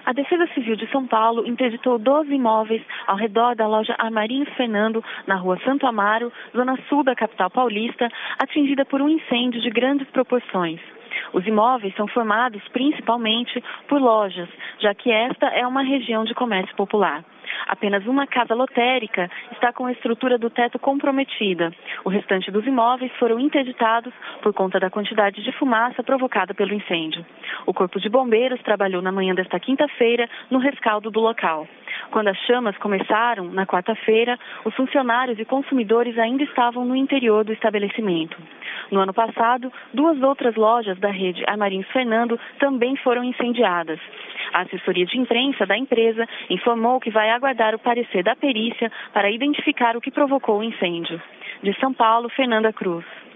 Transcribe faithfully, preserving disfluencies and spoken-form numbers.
A Defesa Civil de São Paulo interditou doze imóveis ao redor da loja Armarinhos Fernando, na rua Santo Amaro, zona sul da capital paulista, atingida por um incêndio de grandes proporções. Os imóveis são formados principalmente por lojas, já que esta é uma região de comércio popular. Apenas uma casa lotérica está com a estrutura do teto comprometida. O restante dos imóveis foram interditados por conta da quantidade de fumaça provocada pelo incêndio. O Corpo de Bombeiros trabalhou na manhã desta quinta-feira no rescaldo do local. Quando as chamas começaram, na quarta-feira, os funcionários e consumidores ainda estavam no interior do estabelecimento. No ano passado, duas outras lojas da rede Armarinhos Fernando também foram incendiadas. A assessoria de imprensa da empresa informou que vai aguardar o parecer da perícia para identificar o que provocou o incêndio. De São Paulo, Fernanda Cruz.